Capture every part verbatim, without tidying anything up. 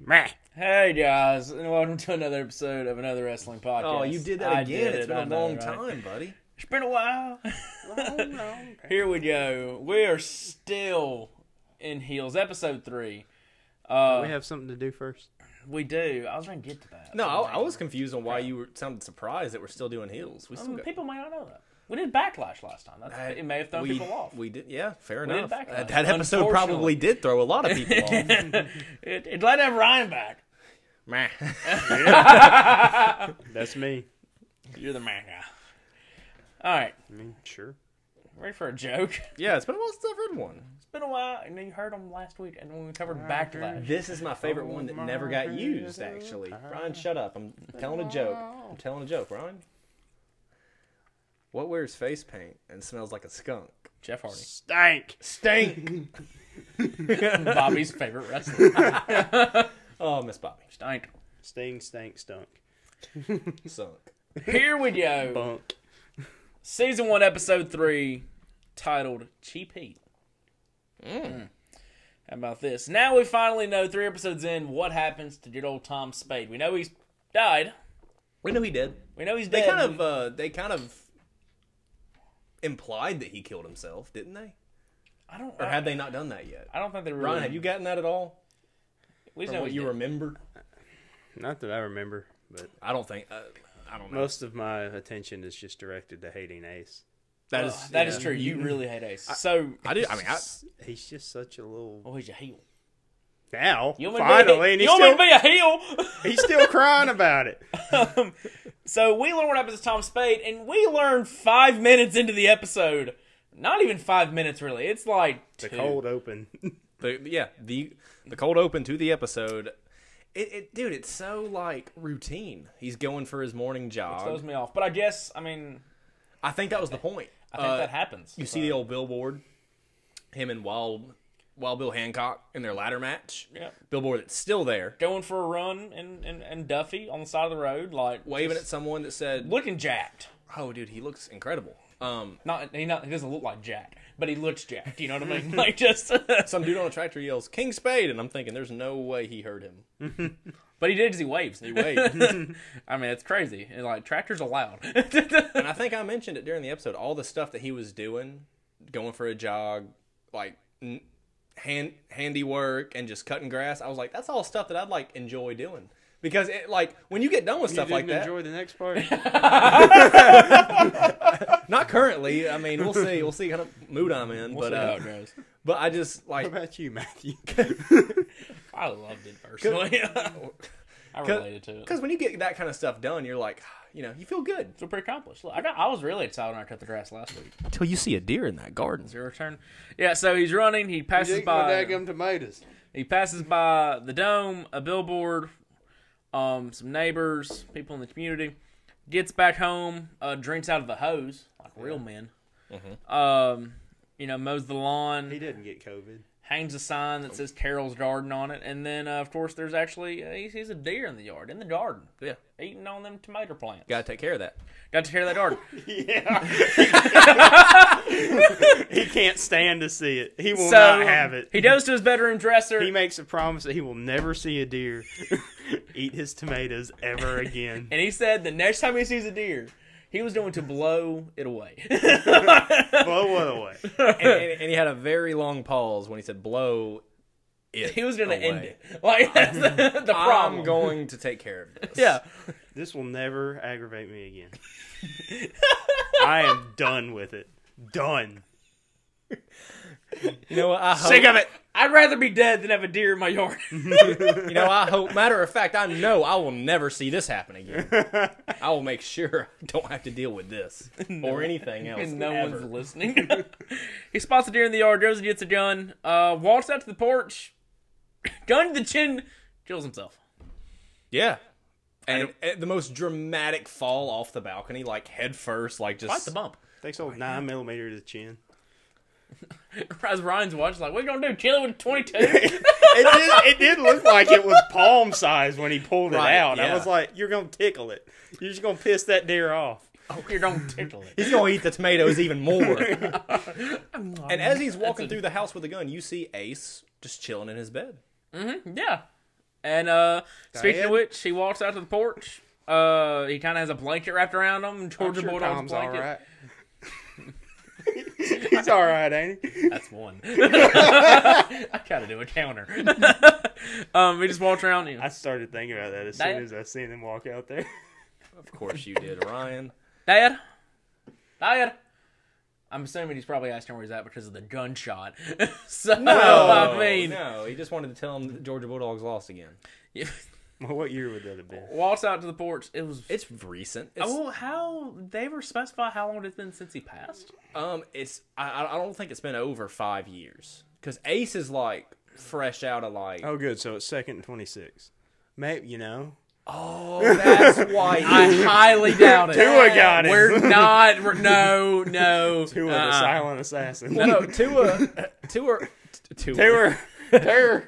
Meh. Hey guys, and welcome to another episode of another wrestling podcast. Oh, you did that I again. did It's it, been I a know, long right? time, buddy. It's been a while. Long, long. Here we go. We are still in heels, episode three. Uh, we have something to do first. we do. I was trying to get to that. No, I, I was confused on why you were, sounded surprised that we're still doing heels. We still Um, got, people might not know that. We did Backlash last time. That's, Uh, it may have thrown we, people off. We did, yeah, fair We did enough. Backlash. Uh, that episode probably did throw a lot of people off. it, it let have Ryan back. Meh. That's me. You're the man guy. All right. I mean, sure. Ready for a joke? Yeah, it's been a while since I've heard one. It's been a while, and you heard them last week, and when we covered Backlash. This is my favorite one that never got used, actually. Ryan, shut up. I'm telling a joke. I'm telling a joke, Ryan. What wears face paint and smells like a skunk? Jeff Hardy. Stank. Stink! Bobby's favorite wrestler. Oh, Miss Bobby. Stank. Sting, stank, stunk. Sunk. Here we go. Bunk. Season one, episode three, titled Cheap Heat. Mm. How about this? Now we finally know, three episodes in, what happens to good old Tom Spade. We know he's died. We know he did. We know he's They dead. kind of, uh, they kind of implied that he killed himself, didn't they? I don't. Or had they not done that yet? I don't think they really. Ryan, have you gotten that at all? We just From know what he's you dead. remember? Not that I remember, but I don't think. Uh, I don't know. most of my attention is just directed to hating Ace. that Uh, is that yeah. is true. You really hate Ace. so I do. I mean, I, He's just such a little. oh, he's a heel. Now, You want me to be, finally, and you he's want me still, to be a heel? he's still crying about it. Um, so we learn what happens to Tom Spade, and we learn five minutes into the episode. Not even five minutes, really. It's like The two. cold open. the yeah the the cold open to the episode. It, it dude, it's so like routine. He's going for his morning jog. Throws me off. But I guess, I mean, I think that was the point. I think Uh, that happens. You see the old billboard, him and Wild Wild Bill Hancock in their ladder match. Yeah. Billboard that's still there, Going for a run and, and, and Duffy on the side of the road, like waving at just someone that said, looking jacked. "Oh, dude, he looks incredible." Um, Not he not he doesn't look like jacked, but he looks jacked. You know what I mean? Like just. some dude on a tractor yells, "King Spade," and I'm thinking, "There's no way he heard him." But he did because he waves. He waved. I mean, it's crazy. And like tractors are loud. And I think I mentioned it during the episode. All the stuff that he was doing, going for a jog, like n- hand handiwork, and just cutting grass. I was like, that's all stuff that I'd like enjoy doing because it, like when you get done with stuff you like didn't that. enjoy the next part? Not currently. I mean, we'll see. We'll see kind of mood I'm in. We'll but see how uh, it goes. but I just What like about you, Matthew? I loved it personally. I related to it. because when you get that kind of stuff done, you're like, you know, you feel good Feel pretty accomplished. Look, I got. I was really excited when I cut the grass last week. until you see a deer in that garden. Zero turn. Yeah. So he's running. He passes by. tomatoes. He passes by the dome, a billboard, um, some neighbors, people in the community. Gets back home, uh, drinks out of the hose like real men. Um, you know, mows the lawn, He didn't get COVID. hangs a sign that says Carol's Garden on it, and then uh, of course there's actually uh, he sees a deer in the yard, in the garden, Yeah, eating on them tomato plants. got to take care of that. Got to care of that garden. Yeah. He can't stand to see it. He will So not have it. he goes to his bedroom dresser. He makes a promise that he will never see a deer eat his tomatoes ever again. And he said the next time he sees a deer, he was going to blow it away. Blow what away? and, and, and he had a very long pause when he said blow it He was going to away. end it. Like, that's the, the problem. I'm going to take care of this. Yeah. This will never aggravate me again. I am done with it. Done. You know what? I hope, Sick of it. I'd rather be dead than have a deer in my yard. You know, I hope. Matter of fact, I know I will never see this happen again. I will make sure I don't have to deal with this or anything else. And no ever. one's listening. He spots a deer in the yard, goes and gets a gun, uh, walks out to the porch, gun to the chin, kills himself. Yeah. And, and the most dramatic fall off the balcony, like head first, like just Quite the bump. Takes old nine millimeter to the chin. As Ryan's watching, like, what are you gonna do? Kill it with a twenty-two? It did. It did look like it was palm size when he pulled it Right, out. yeah. I was like, "You're gonna tickle it. You're just gonna piss that deer off." Oh, you're gonna tickle it. He's gonna eat the tomatoes even more. And as he's walking a- through the house with a gun, you see Ace just chilling in his bed. Mm-hmm. Yeah. And uh, speaking Dad? of which, he walks out to the porch. Uh, he kind of has a blanket wrapped around him. Georgia I'm sure Bulldog's Tom's blanket. all right. He's all right, ain't he? That's one. I gotta do a counter. um, he just walks around. You know, I started thinking about that as Dad? soon as I seen him walk out there. Of course you did, Ryan. Dad, Dad. I'm assuming he's probably asking where he's at because of the gunshot. So I mean, no, he just wanted to tell him that the Georgia Bulldogs lost again. yeah. Well, what year would that have been? Walks out to the porch. It was. It's recent. It's, Oh, how they ever specify how long it's been since he passed? um, it's I, I don't think it's been over five years because Ace is like fresh out of like. Oh, good. So it's second and twenty-six. Maybe, you know. Oh, that's why. I highly doubt it. Tua got him. We're not. We're, no, no. Tua, uh-uh. the silent assassin. no, no, Tua, Tua, Tua, Tua. Tua.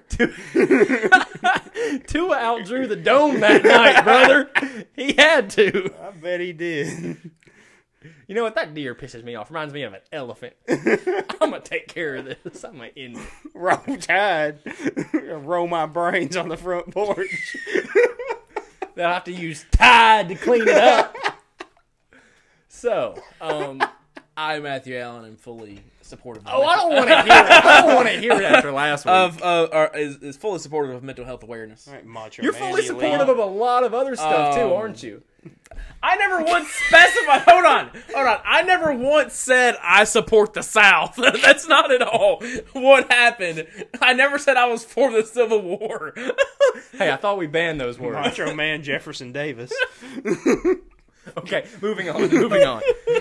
Tua outdrew the dome that night, brother. He had to. I bet he did. You know what? That deer pisses me off. Reminds me of an elephant. I'm gonna take care of this. I'm gonna end it. Roll Tide. Roll my brains on the front porch. They'll have to use Tide to clean it up. So, um, I, Matthew Allen, am fully supportive. Of oh, I don't want to hear it. I don't want to hear it after last week. of uh, are, is is fully supportive of mental health awareness. All right, Macho You're Man, fully you supportive leave. of a lot of other stuff too, Um, aren't you? I never once specified. Hold on, hold on. I never once said I support the South. That's not at all what happened. I never said I was for the Civil War. Hey, I thought we banned those words. Macho Man Jefferson Davis. Okay, moving on. Moving on.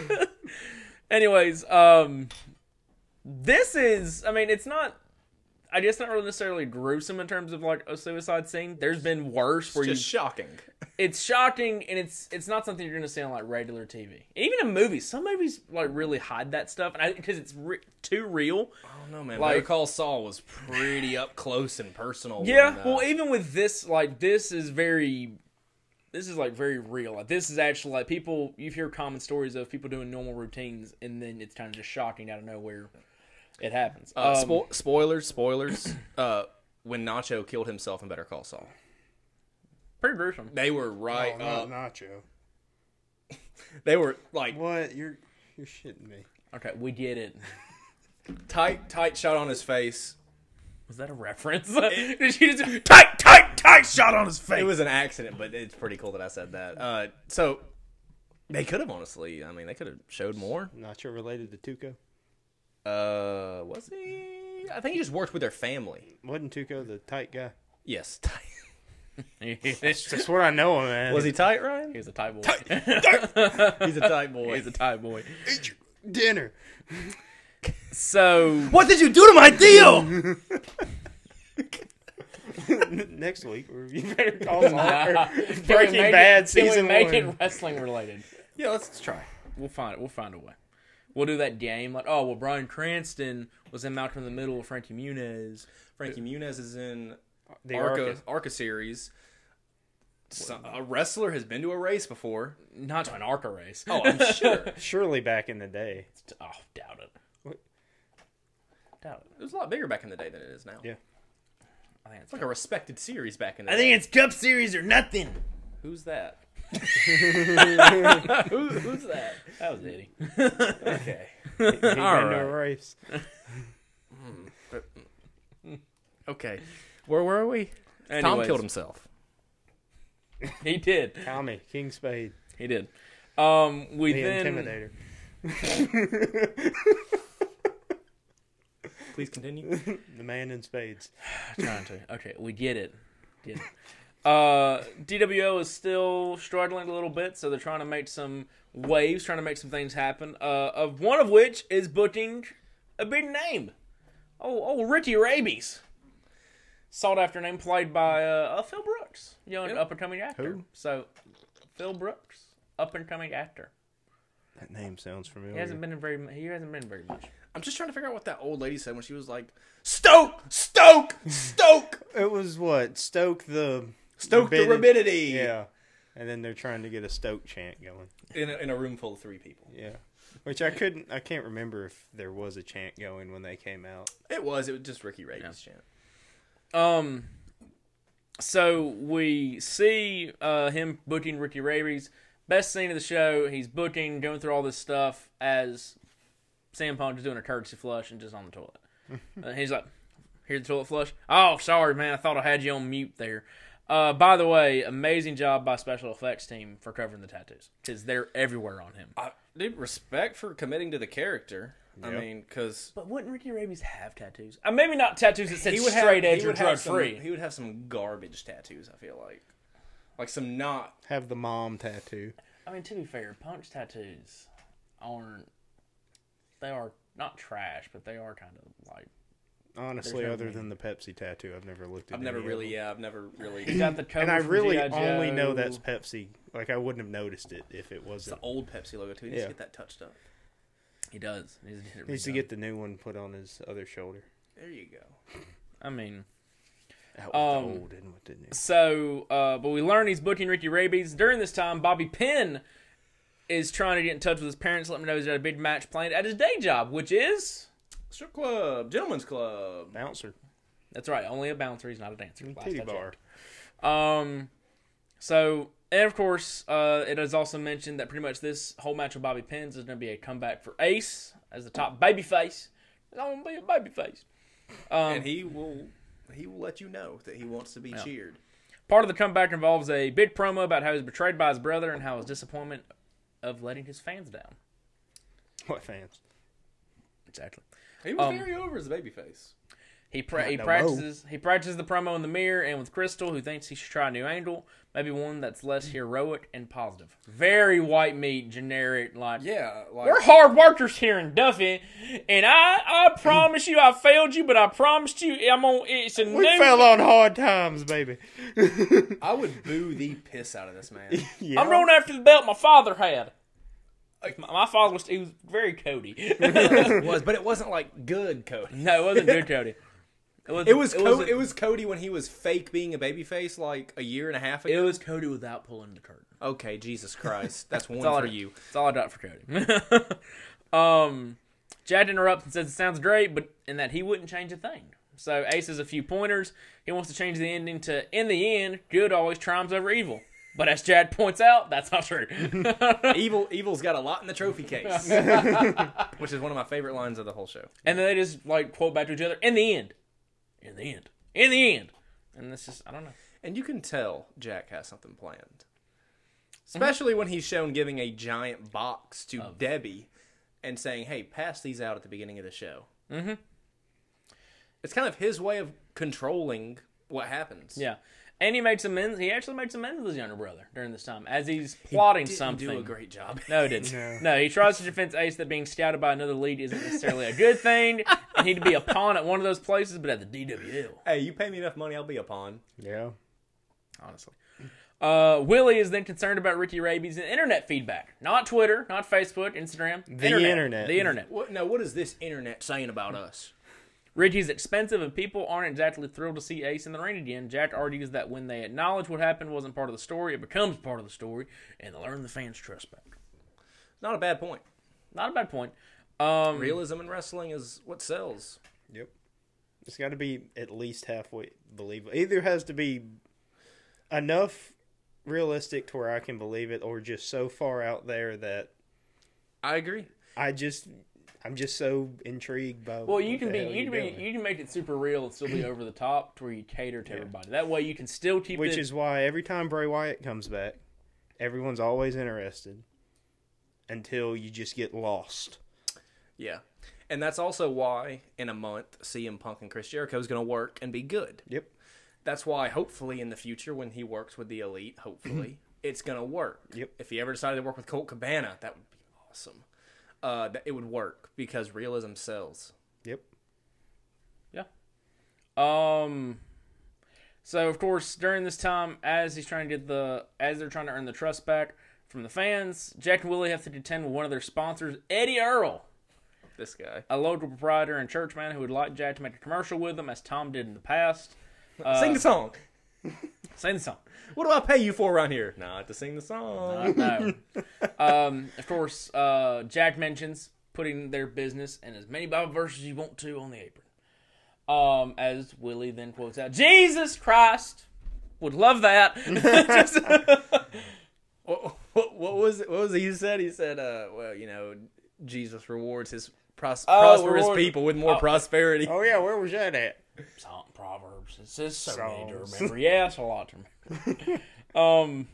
Anyways, um, this is. I mean, it's not. I guess not really necessarily gruesome in terms of like a suicide scene. There's been worse It's where you. just shocking. It's shocking, and it's it's not something you're gonna see on like regular T V. And even in movies, some movies like really hide that stuff, and because it's re- too real. I don't know, man. Like- Better Call Saul was pretty up close and personal. Yeah, when, uh, well, even with this, like this is very, this is like very real. Like this is actually like people. You hear common stories of people doing normal routines, and then it's kind of just shocking out of nowhere. It happens. Uh, Um, spo- spoilers, spoilers. uh, when Nacho killed himself in Better Call Saul, pretty gruesome. they were right Oh, up. not Nacho. They were like What? You're you're shitting me. Okay, we get it. tight, tight shot on his face. Was that a reference? Did she just tight, tight, tight shot on his face? It was an accident, but it's pretty cool that I said that. Uh, so they could have honestly. I mean, they could have showed more. Nacho related to Tuco? Uh, was he? I think he just worked with their family. Wasn't Tuco the tight guy? Yes. That's what I know him as. Was he tight, Ryan? He's a tight boy. He's a tight boy. He's a tight boy. Eat your dinner. So What did you do to my deal? Next week, we review Better Call Saul. or Can we Breaking make Bad it, can season we make one. it wrestling related? Yeah, let's, let's try. We'll find it. We'll find a way. We'll do that game like, oh well, Bryan Cranston was in Malcolm in the Middle with Frankie Muniz. Frankie Muniz is in The Arca, Arca. Arca series. So, a wrestler has been to a race before. Not to an ARCA race. Oh, I'm sure. Surely back in the day. Oh, doubt it. What? Doubt it. It was a lot bigger back in the day than it is now. Yeah. I think it's It's like a respected series back in the I day. think it's Cup Series or nothing. Who's that? Who, who's that? That was Eddie. Okay. He been to All a right. race. Okay. Where were we? Tom Anyways, killed himself. He did. Tommy, King Spade. He did. Um, we The then Intimidator. Please continue. The man in spades. trying to. Okay, we get it. Get it. Uh, D W O is still struggling a little bit, so they're trying to make some waves, trying to make some things happen. Uh, of one of which is booking a big name. Oh, oh, Ricky Rabies. Sought after name played by uh, uh, Phil Brooks, young Yep. up and coming actor. Who? So, Phil Brooks, up and coming actor. That name sounds familiar. He hasn't been in very. He hasn't been in very much. I'm just trying to figure out what that old lady said when she was like, Stoke! Stoke! Stoke! It was what? Stoke the... Stoke the Rabidity. rabidity! Yeah. And then they're trying to get a Stoke chant going. In a, in a room full of three people. Yeah. Which I couldn't... I can't remember if there was a chant going when they came out. It was. It was just Ricky Rabies' chant. Um, so we see uh, him booking Ricky Rabies. Best scene of the show. He's booking, going through all this stuff as C M Punk is doing a courtesy flush and just on the toilet. uh, he's like, "Here's the toilet flush." Oh, sorry, man. I thought I had you on mute there. Uh, by the way, amazing job by special effects team for covering the tattoos because they're everywhere on him. I, dude, respect for committing to the character. I Yep. mean, because But wouldn't Ricky Rabies have tattoos? Uh, maybe not tattoos that said he would straight have, edge he or would have drug some, free. He would have some garbage tattoos. I feel like, like some not. Have the mom tattoo. I mean, to be fair, Punk's tattoos aren't. They are not trash, but they are kind of like. Honestly, There's no other name. than the Pepsi tattoo, I've never looked at I've never any of really, them. yeah, I've never really. He got the cover And I from really G I. only know Joe. that's Pepsi. Like, I wouldn't have noticed it if it It's wasn't. the old Pepsi logo too. He needs Yeah. to get that touched up. He does. He needs to, get it Needs to redone. get the new one put on his other shoulder. There you go. I mean, Out with Um, the old in with the new. so, uh, but we learn he's booking Ricky Rabies. During this time, Bobby Penn is trying to get in touch with his parents, let him know he's got a big match planned at his day job, which is. Strip club, gentleman's club. Bouncer. That's right, only a bouncer. He's not a dancer. Last Titty I bar. checked. Um, so, and of course, uh, it is also mentioned that pretty much this whole match with Bobby Penn's is going to be a comeback for Ace as the top babyface. He's going to be a babyface. Um, And he will, he will let you know that he wants to be cheered. part of the comeback involves a big promo about how he was betrayed by his brother and how his disappointment of letting his fans down. What fans? Exactly. He was Um, very over as a babyface. He pra- Not he no practices he practices the promo in the mirror and with Crystal, who thinks he should try a new angle, maybe one that's less heroic and positive. Very white meat, generic, like Yeah, like we're hard workers here in Duffy, and I I promise you I failed you, but I promised you I'm on. It's a We new. fell on hard times, baby. I would boo the piss out of this man. Yeah. I'm going after the belt my father had. Like, my, my father was he was very Cody. It was, but it wasn't like good Cody. No, it wasn't good Cody. It was It was it Co- was, it was Cody when he was fake being a babyface like a year and a half ago. it was Cody without pulling the curtain. Okay, Jesus Christ, that's one That's all for I- you. That's all I got for Cody. um, Jack interrupts and says it sounds great, but in that he wouldn't change a thing. So Ace has a few pointers. He wants to change the ending to, in the end, good always triumphs over evil. But as Jad points out, that's not true. Evil, evil's got a lot in the trophy case, which is one of my favorite lines of the whole show. And then they just like quote back to each other. In the end, in the end, in the end. And this is I don't know. And you can tell Jack has something planned, especially when he's shown giving a giant box to Debbie and saying, "Hey, pass these out at the beginning of the show." Mm-hmm. It's kind of his way of controlling what happens. Yeah. And he makes amends. He actually makes amends with his younger brother during this time as he's plotting Didn't something. do a great job. No, he didn't. No. No, he tries to convince Ace that being scouted by another lead isn't necessarily a good thing, and he'd be a pawn at one of those places, but at the D W L. Hey, you pay me enough money, I'll be a pawn. Yeah. Honestly. Uh, Willie is then concerned about Ricky Rabies and internet feedback. Not Twitter, not Facebook, Instagram. The internet. internet. The internet. What? Now, what is this internet saying about us? Ricky's expensive and people aren't exactly thrilled to see Ace in the ring again. Jack argues that when they acknowledge what happened wasn't part of the story, it becomes part of the story, and they learn the fans' trust back. Not a bad point. Not a bad point. Um, Realism in wrestling is what sells. Yep. It's got to be at least halfway believable. Either has to be enough realistic to where I can believe it, or just so far out there that I agree. I just, I'm just so intrigued by. Well, you what can the be hell you you're can be doing. you can make it super real and still be over the top to where you cater to everybody. That way you can still keep Which it. is why every time Bray Wyatt comes back, everyone's always interested until you just get lost. Yeah. And that's also why, in a month, C M Punk and Chris Jericho is going to work and be good. Yep. That's why, hopefully, in the future, when he works with the Elite, hopefully, it's going to work. Yep. If he ever decided to work with Colt Cabana, that would be awesome. Uh, that it would work because realism sells. Yep. Um. So of course, during this time, as he's trying to get the, as they're trying to earn the trust back from the fans, Jack and Willie have to contend with one of their sponsors, Eddie Earl, This guy. a local proprietor and churchman who would like Jack to make a commercial with them, as Tom did in the past. Uh, Sing the song. Sing the song. What do I pay you for around here? Not to sing the song. Uh, no. um, of course, uh, Jack mentions putting their business and as many Bible verses as you want to on the apron. Um, as Willie then quotes out, Jesus Christ. would love that. Just- What, what, what was it? What was it he said? He said, uh, "Well, you know, Jesus rewards his pros- Oh, prosperous reward- people with more oh. prosperity." Oh yeah, where was that at? Psalm, Proverbs. It's just so many to Psalms. remember. Yeah, it's a lot to remember. um,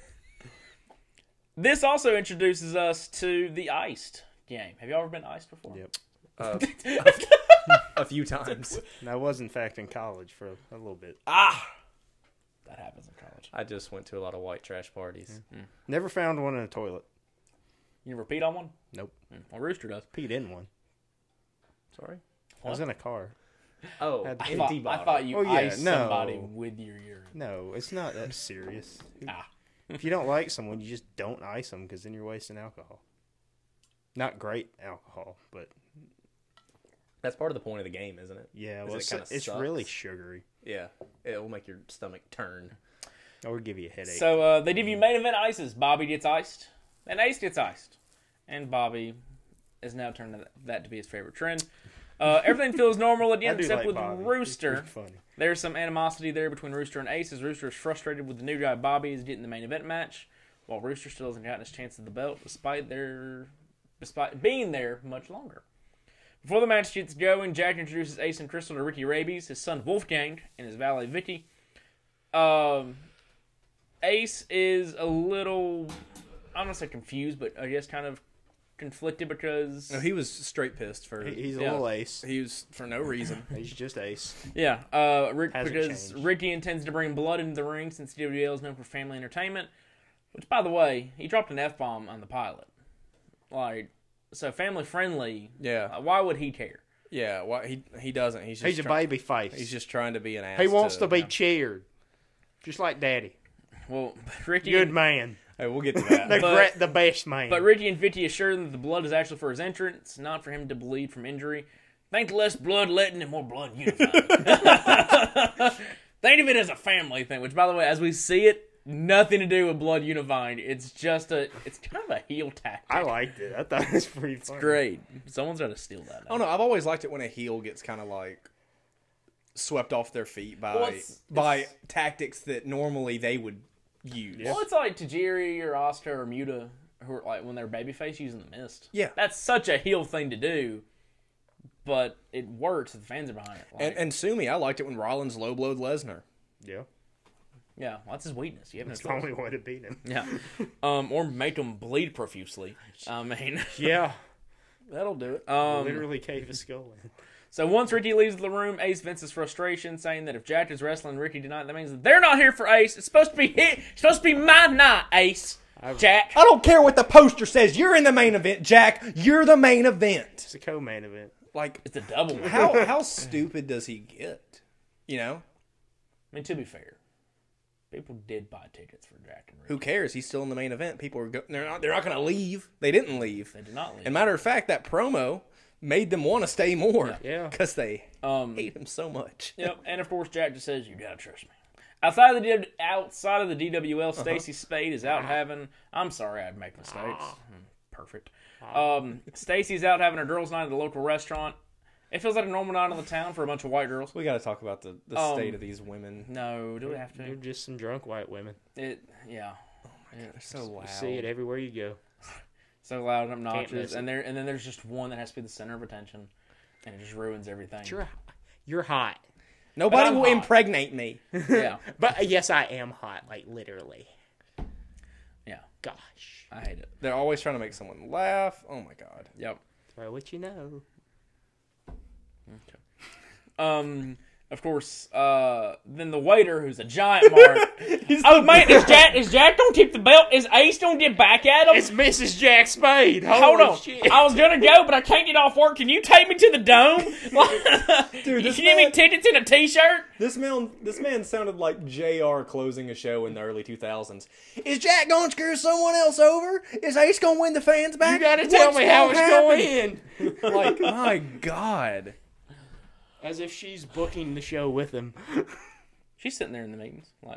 this also introduces us to the Iced game. Have you ever been iced before? Yep. Uh, a few times. And I was in fact in college for a little bit. Ah, that happens in college. I just went to a lot of white trash parties. Never found one in a toilet. You never peed on one? Nope. Well, Rooster does. Peed in one. Sorry. I was in a car. Oh, Had- I empty thought, I bottle. thought you Oh, yeah, iced no. somebody with your urine. No, it's not that serious. Ah. If you don't like someone, you just don't ice them because then you're wasting alcohol. Not great alcohol, but That's part of the point of the game, isn't it? yeah, Is well, it it's, kinda it's sucks? really sugary. Yeah, it will make your stomach turn. Or give you a headache. So uh, they give you main event ices. Bobby gets iced, and Ace gets iced, and Bobby has now turned that to be his favorite trend. Uh, everything feels normal at the I end, do except like with Bobby. He's Rooster. pretty funny. There's some animosity there between Rooster and Ace, as Rooster is frustrated with the new guy Bobby is getting the main event match, while Rooster still hasn't gotten his chance at the belt, despite their despite being there much longer. Before the match gets going, Jack introduces Ace and Crystal to Ricky Rabies, his son Wolfgang, and his valet Vicky. Um, Ace is a little, I don't want to say confused, but I guess kind of conflicted because No, he was straight pissed for. He- He's a Yeah. little ace. He was for no reason. He's just ace. yeah, uh, Rick, Hasn't because changed. Ricky intends to bring blood into the ring since D W L is known for family entertainment. Which, by the way, he dropped an F bomb on the pilot. Like, so family friendly. Yeah, Uh, why would he care? yeah. Why he he doesn't? He's just He's a try- baby face. He's just trying to be an ass. he wants to be yeah. cheered. Just like Daddy. Well, Ricky. Good and, man. Hey, we'll get to The, that. But- great, the best man. But Ricky and Vicky assure them that the blood is actually for his entrance, not for him to bleed from injury. Think less blood letting and more blood unifying. Think of it as a family thing, which, by the way, as we see it, nothing to do with blood unifying. It's just a, it's kind of a heel tactic. I liked it. I thought it was pretty funny. Great. Someone's got to steal that. I don't know. I've always liked it when a heel gets kind of like swept off their feet by Well, it's- by it's- tactics that normally they would use. Well, it's like Tajiri or Oscar or Muta, who are like when they're babyface using the mist. Yeah. That's such a heel thing to do, but it works if the fans are behind it. Like, And and Sumi, I liked it when Rollins low blowed Lesnar. Yeah. yeah, well, that's his weakness. You have no It's the choice. only way to beat him. Yeah, um, or make them bleed profusely. I mean, Yeah. That'll do it. um, Literally cave his skull in. so once Ricky leaves the room, Ace vents his frustration, saying that if Jack is wrestling Ricky tonight, that means that they're not here for Ace. It's supposed to be hit. It's supposed to be my night, Ace. Jack. I don't care what the poster says. You're in the main event, Jack. You're the main event. It's a co-main event. Like, It's a double. I how how stupid does he get? You know, mean, to be fair, people did buy tickets for Jack and Ricky. who cares? He's still in the main event. People are go- they're not they're not going to leave. They didn't leave. They did not leave. And matter of fact, that promo made them want to stay more. Yeah. because they Um, hate him so much. Yep, and of course Jack just says, "You gotta trust me." Outside of the D- outside of the D W L, Stacy Spade is out having. I'm sorry, I'd make mistakes. Hmm, Perfect. Um, Stacy's out having a girls' night at the local restaurant. It feels like a normal night in the town for a bunch of white girls. We got to talk about the, the Um, state of these women. No, do we have They're to? just some drunk white women. It, yeah. They're so loud. You see it everywhere you go. So loud and miss obnoxious, it. and there, and then there's just one that has to be the center of attention, and it just ruins everything. You're, you're hot. Nobody I'm will hot. impregnate me. Yeah, But uh, yes, I am hot. Like, literally. yeah. Gosh. I hate it. They're always trying to make someone laugh. Oh my god. Yep. Throw what you know. Um, of course, uh, then the waiter, who's a giant mark. Oh man, is Jack is Jack gonna tip the belt? Is Ace gonna get back at him? It's Missus Jack Spade. Hold Holy on, shit. I was gonna go, but I can't get off work. Can you take me to the dome? Dude, this Can you give me man- tickets and a T-shirt? This man, this man sounded like J R closing a show in the early two thousands. Is Jack gonna screw someone else over? Is Ace gonna win the fans back? You gotta tell What's me how gonna it's happen? going in. Like, my god. As if she's booking the show with him. She's sitting there in the meetings, like.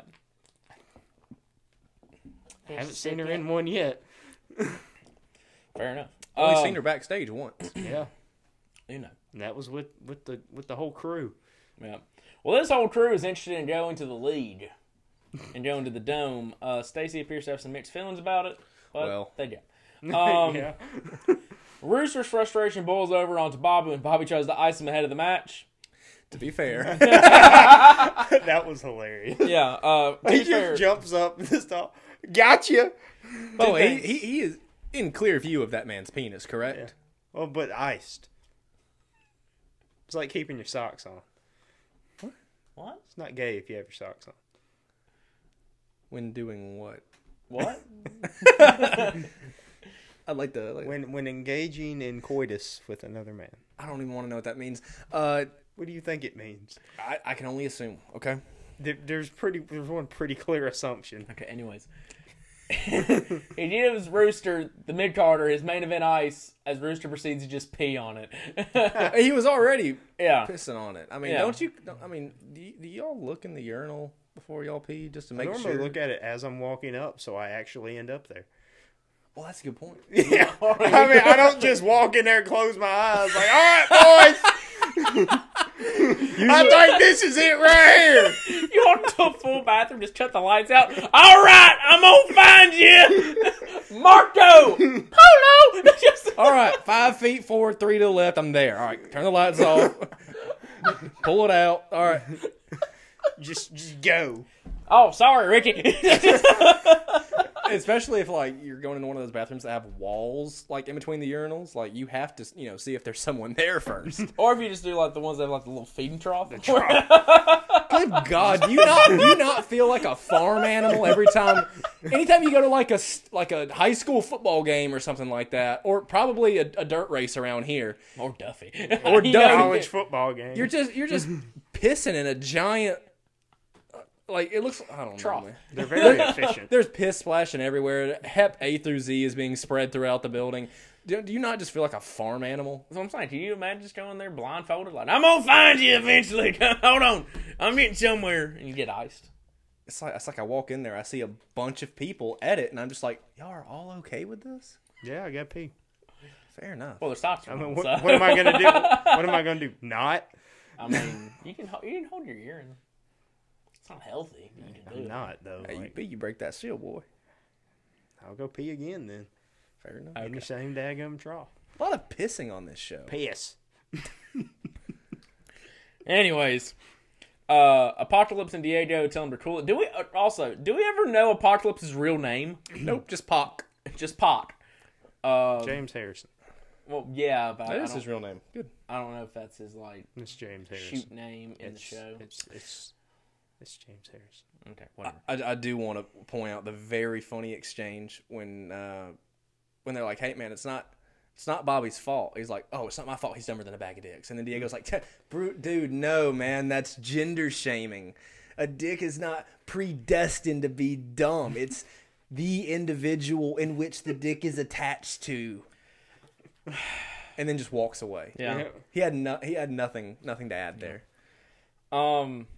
Haven't seen her in one yet. Fair enough. Only Um, seen her backstage once. Yeah. You know. And that was with, with the with the whole crew. Yeah. Well, this whole crew is interested in going to the league. and going to the Dome. Uh, Stacy appears to have some mixed feelings about it, but Well. they do. Um, yeah. Rooster's frustration boils over onto Bobby when Bobby tries to ice him ahead of the match. To be fair. That was hilarious. Yeah, uh, to He be fair, just jumps up and just all, gotcha. Oh, he, things. he, he is in clear view of that man's penis, correct? Yeah. Well, but iced. It's like keeping your socks on. what? It's not gay if you have your socks on. When doing what? What? I'd like to. Like, When when engaging in coitus with another man. I don't even want to know what that means. Uh, What do you think it means? I, I can only assume. Okay. There, there's pretty there's one pretty clear assumption. Okay, anyways. He gives Rooster the mid Carter his main event ice as Rooster proceeds to just pee on it. He was already Yeah. pissing on it. I mean, Yeah. don't you? Don't, I mean, do, y- do y'all look in the urinal before y'all pee just to I make normally sure? look at it as I'm walking up, so I actually end up there. Well, that's a good point. Yeah, I mean, I don't just walk in there and close my eyes like, all right, boys. I think this is it right here. You walk into a full bathroom, just cut the lights out. All right, I'm gonna find you, Marco Polo. Just- All right, five feet forward, three to the left. I'm there. All right, turn the lights off. Pull it out. All right. Just, just go. oh, sorry, Ricky. Especially if like you're going into one of those bathrooms that have walls like in between the urinals, like you have to, you know, see if there's someone there first. Or if you just do like the ones that have like the little feeding trough. Good God, do you not do you not feel like a farm animal every time? Anytime you go to like a s- like a high school football game or something like that, or probably a, a dirt race around here, Or Duffy. Or You Duffy. know, College football game. you're just you're just pissing in a giant. Like it looks, I don't Trough. know. Man. They're very efficient. There's piss splashing everywhere. Hep A through Z is being spread throughout the building. Do, do you not just feel like a farm animal? That's what I'm saying. Can you imagine just going there blindfolded? Like, I'm gonna find you eventually. Hold on. I'm getting somewhere. And you get iced. It's like it's like I walk in there, I see a bunch of people at it, and I'm just like, y'all are all okay with this? Yeah, I got pee. Fair enough. Well, there's socks I on, mean, what, so. what am I gonna do? What am I gonna do? Not? I mean, you can, ho- you can hold your urine. It's not healthy. You can do I'm it. not though. Hey, you Like, pee, you break that seal, boy. I'll go pee again then. Fair enough. In the same daggum trough. A lot of pissing on this show. Piss. Anyways, uh, Apocalypse and Diego tell him to cool it. Do we uh, also? Do we ever know Apocalypse's real name? Nope, just Pac. Just Pac. Uh, James Harrison. well, yeah, but I That is don't, his real name. Good. I don't know if that's his like It's James Harrison. shoot name in the It's, show. it's it's it's James Harrison. Okay, whatever. I, I do want to point out the very funny exchange when uh, when they're like, "Hey, man, it's not it's not Bobby's fault." He's like, "Oh, it's not my fault. He's dumber than a bag of dicks." And then Diego's like, "Brute, dude, no, man, that's gender shaming. A dick is not predestined to be dumb. It's the individual in which the dick is attached to." And then just walks away. Yeah. He had no, he had nothing nothing to add there. Um,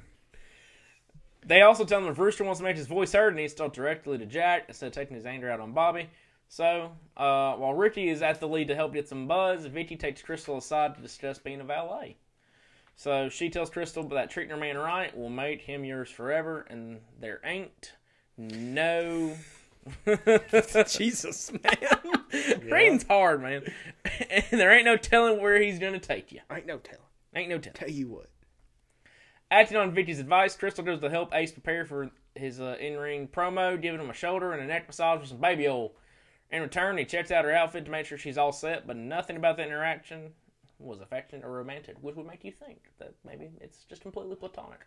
they also tell him if Rooster wants to make his voice heard, he needs to talk directly to Jack instead of taking his anger out on Bobby. So, uh, while Ricky is at the lead to help get some buzz, Vicky takes Crystal aside to discuss being a valet. So she tells Crystal that treating her man right will make him yours forever, and there ain't no... Jesus, man. Braden's hard, man. And there ain't no telling where he's going to take you. Ain't no telling. Ain't no telling. Tell you what. Acting on Vicky's advice, Crystal goes to help Ace prepare for his uh, in-ring promo, giving him a shoulder and a neck massage with some baby oil. In return, he checks out her outfit to make sure she's all set, but nothing about the interaction was affectionate or romantic, which would make you think that maybe it's just completely platonic.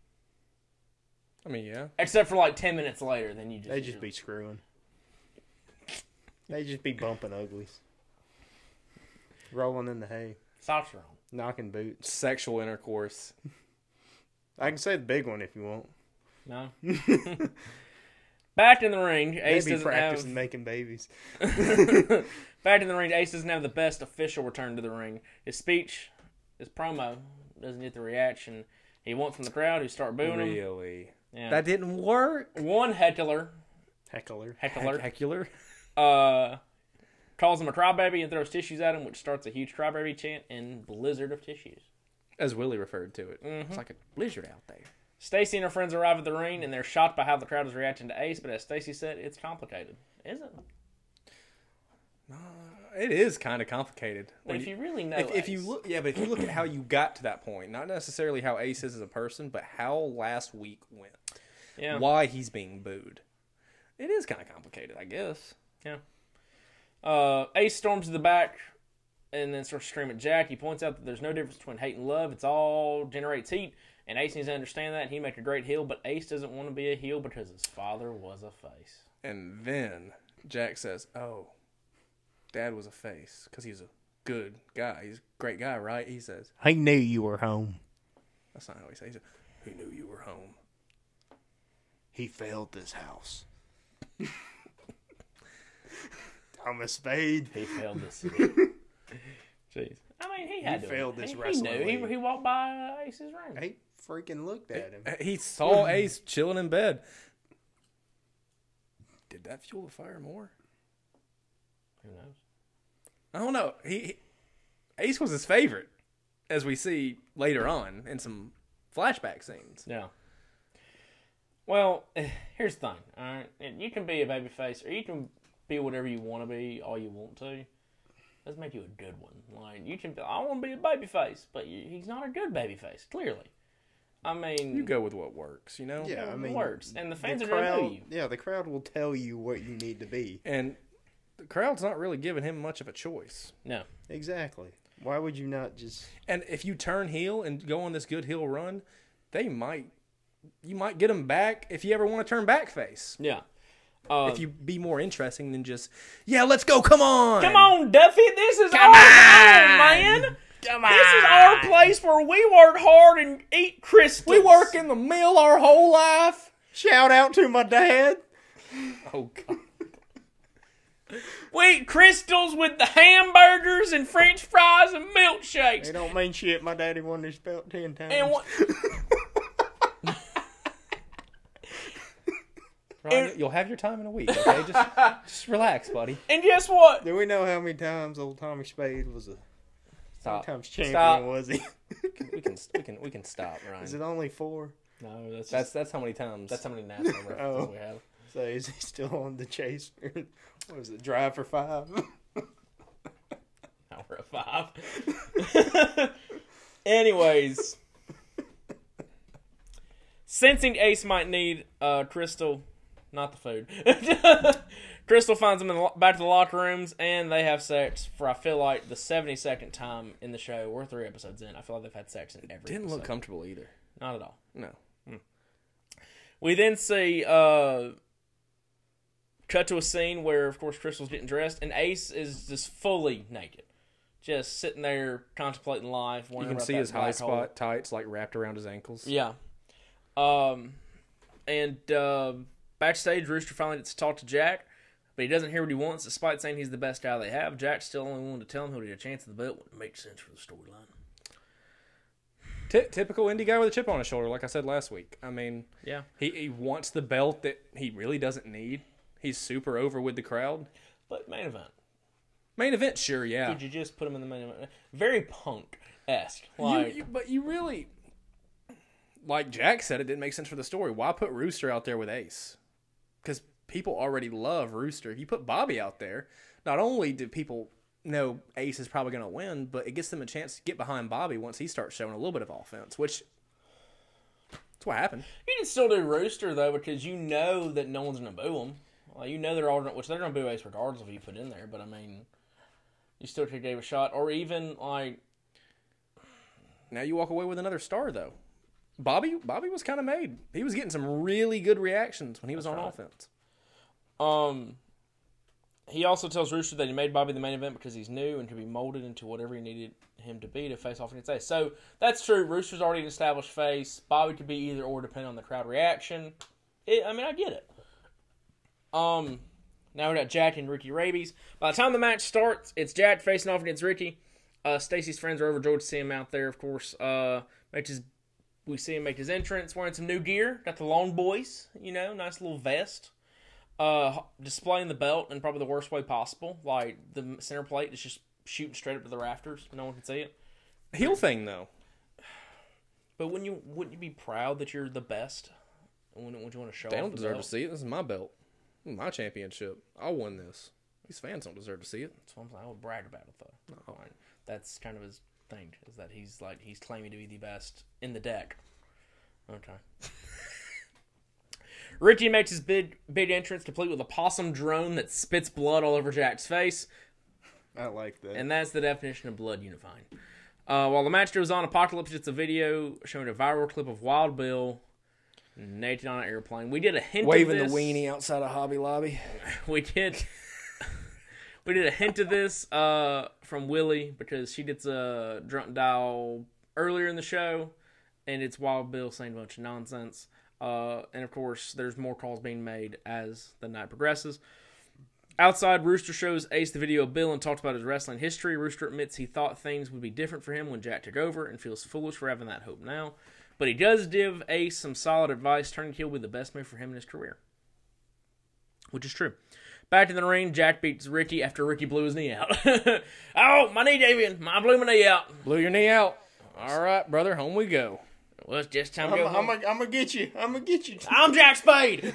I mean, yeah. Except for like ten minutes later, then you just... They just be screwing. They just be bumping uglies. Rolling in the hay. Socks wrong. Knocking boots. Sexual intercourse. I can say the big one if you want. No. Back in the ring, Ace Maybe doesn't practicing have... making babies. Back in the ring, Ace doesn't have the best official return to the ring. His speech, his promo, doesn't get the reaction he wants from the crowd who start booing him. Really? Yeah. That didn't work. One heckler, Heckler. heckler, Heckler. uh, calls him a crybaby and throws tissues at him, which starts a huge crybaby chant and blizzard of tissues. As Willie referred to it. Mm-hmm. It's like a blizzard out there. Stacy and her friends arrive at the ring, and they're shocked by how the crowd is reacting to Ace. But as Stacy said, it's complicated, isn't it? It is kind of complicated. But if you really know, if, if Ace, you look, yeah, but if you look at how you got to that point, not necessarily how Ace is as a person, but how last week went, yeah, why he's being booed, it is kind of complicated, I guess. yeah. Uh, Ace storms to the back and then starts screaming at Jack. He points out that there's no difference between hate and love. It's all generates heat. And Ace needs to understand that. And he make a great heel, but Ace doesn't want to be a heel because his father was a face. And then Jack says, oh, Dad was a face because he's a good guy. He's a great guy, right? He says. He knew you were home. That's not how he says it. He knew you were home. He failed this house. Thomas Spade. He failed this. Jeez. I mean, he had He to. failed this he, wrestling He knew. He, league. he walked by uh, Ace's ring. He freaking looked at him. He saw Ace chilling in bed. Did that fuel the fire more? Who knows? I don't know. He, he Ace was his favorite, as we see later on in some flashback scenes. Yeah. Well, here's the thing. All right, and you can be a babyface, or you can be whatever you want to be, all you want to. Doesn't make you a good one. Like you can, be, I want to be a babyface, but you, he's not a good babyface. Clearly, I mean, You go with what works, you know. Yeah, I it mean, works, and the fans the are going to crowd, know you. yeah, the crowd will tell you what you need to be. And the crowd's not really giving him much of a choice. No, Exactly. Why would you not just? And if you turn heel and go on this good heel run, they might, you might get him back if you ever want to turn back face. yeah. Uh, If you be more interesting than just, yeah, let's go, come on. come on, Duffy, this is Come our on. home, man. Come on. This is our place where we work hard and eat crystals. We work in the mill our whole life. Shout out to my dad. Oh, God. We eat crystals with the hamburgers and French fries and milkshakes. They don't mean shit. My daddy won this belt ten times. And what? Ryan, you'll have your time in a week, okay? Just, just relax, buddy. And guess what? Do we know how many times old Tommy Spade was a how many Stop. times champion Stop. was he? We can, we can, we can stop, Ryan. Is it only four? No, that's That's that's how many times. that's how many NASCAR references Oh. we have. So is he still on the chase? What was it? Drive for five? Hour of five. Anyways, sensing Ace might need uh, Crystal, not the food. Crystal finds them in the, lo- back to the locker rooms, and they have sex for, I feel like, the seventy-second time in the show. We're three episodes in. I feel like they've had sex in every Didn't episode. look comfortable either. Not at all. No. We then see uh, cut to a scene where, of course, Crystal's getting dressed, and Ace is just fully naked, just sitting there contemplating life. You wondering can about see that his high black hole. spot tights like wrapped around his ankles. Yeah. Um, and uh, backstage, Rooster finally gets to talk to Jack, but he doesn't hear what he wants, despite saying he's the best guy they have. Jack's still only willing to tell him he'll get a chance at the belt when it makes sense for the storyline. T- typical indie guy with a chip on his shoulder, like I said last week. I mean, Yeah. he, he wants the belt that he really doesn't need. He's super over with the crowd. But main event. Main event, sure, yeah. Did you just put him in the main event? Very Punk-esque. You- Like, you- but you really, like Jack said, it didn't make sense for the story. Why put Rooster out there with Ace? Because people already love Rooster. If you put Bobby out there, not only do people know Ace is probably going to win, but it gets them a chance to get behind Bobby once he starts showing a little bit of offense, which that's what happened. you can still do Rooster, though, because you know that no one's going to boo him. Like, you know they're all gonna, which they're going to boo Ace regardless of who you put in there, but I mean, you still could give a shot. Or even, like, Now you walk away with another star, though. Bobby Bobby was kind of made. He was getting some really good reactions when he was That's on right. offense. um, he also tells Rooster that he made Bobby the main event because he's new and could be molded into whatever he needed him to be to face off against Ace. So that's true. Rooster's already an established face. Bobby could be either or depending on the crowd reaction. It, I mean, I get it. Um, now we got Jack and Ricky Rabies. By the time the match starts, it's Jack facing off against Ricky. Uh, Stacy's friends are overjoyed to see him out there. Of course, uh, makes his we see him make his entrance wearing some new gear. Got the Long Boys, you know, nice little vest. Uh, displaying the belt in probably the worst way possible. Like, the center plate is just shooting straight up to the rafters. No one can see it. Heel thing, though. But wouldn't you wouldn't you be proud that you're the best? Wouldn't, wouldn't you want to show They off don't the deserve belt? to see it. This is my belt. This is my championship. I won this. These fans don't deserve to see it. That's what I'm saying. I would brag about it though. No. Like, that's kind of his thing, is that he's like he's claiming to be the best in the deck. Okay. Ricky makes his big big entrance, complete with a possum drone that spits blood all over Jack's face, I like that. and that's the definition of blood unifying. Uh, while the match goes on, Apocalypse gets a video showing a viral clip of Wild Bill naked on an airplane. We did a hint Waving of the this. weenie outside of Hobby Lobby. We did. We did a hint of this uh, from Willie because she gets a drunk dial earlier in the show, and it's Wild Bill saying a bunch of nonsense. Uh, and of course, there's more calls being made as the night progresses. Outside, Rooster shows Ace the video of Bill and talks about his wrestling history. Rooster admits he thought things would be different for him when Jack took over and feels foolish for having that hope now. But he does give Ace some solid advice. Turning heel will be the best move for him in his career. Which is true. Back in the ring, Jack beats Ricky after Ricky blew his knee out. Oh, my knee gave in. I blew my knee out. Blew your knee out. All right, brother, home we go. Well, it's just time I'm to go home. gonna get you. I'm gonna get you. I'm Jack Spade.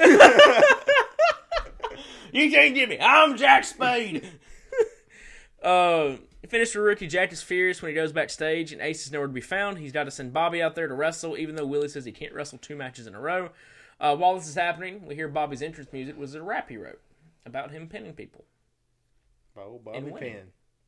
You can't get me. I'm Jack Spade. uh, finished with Ricky. Jack is furious when he goes backstage, and Ace is nowhere to be found. He's got to send Bobby out there to wrestle, even though Willie says he can't wrestle two matches in a row. Uh, while this is happening, we hear Bobby's entrance music was a rap he wrote about him pinning people. Oh, Bobby And winning. Penn.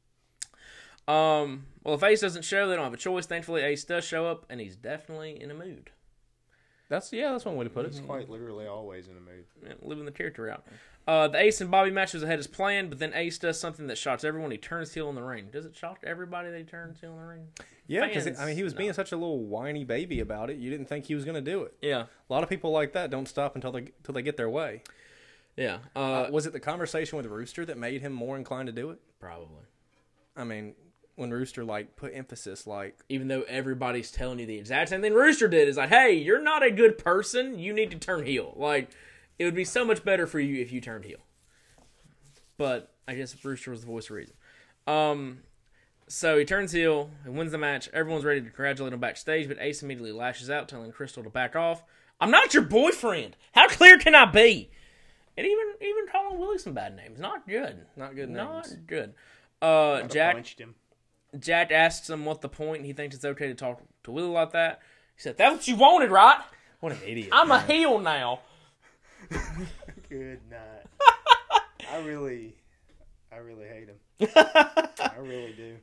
Um, well, if Ace doesn't show, they don't have a choice. Thankfully, Ace does show up, and he's definitely in a mood. That's yeah, that's one way to put it. He's quite literally always in a mood. Yeah, living the character out. Uh, the Ace and Bobby match was ahead as planned, but then Ace does something that shocks everyone. He turns heel in the ring. Does it shock everybody that he turns heel in the ring? Yeah, because Fans, I mean, he was no. being such a little whiny baby about it. You didn't think he was going to do it. Yeah. A lot of people like that don't stop until they until they get their way. Yeah. Uh, Uh, was it the conversation with Rooster that made him more inclined to do it? probably. I mean, when Rooster like put emphasis, like Even though everybody's telling you the exact same thing Rooster did, is like, hey, you're not a good person. You need to turn heel. Like, it would be so much better for you if you turned heel. But I guess Rooster was the voice of reason. Um, so he turns heel and wins the match. Everyone's ready to congratulate him backstage, but Ace immediately lashes out, telling Crystal to back off. I'm not your boyfriend. How clear can I be? And even even calling Willie some bad names. Not good. not good Not names. good. Uh, I'd have Jack punched him. Jack asks him what the point, and he thinks it's okay to talk to Willie like that. He said, that's what you wanted, right? What an idiot! I'm a heel now. Good night. I really, I really hate him. I really do.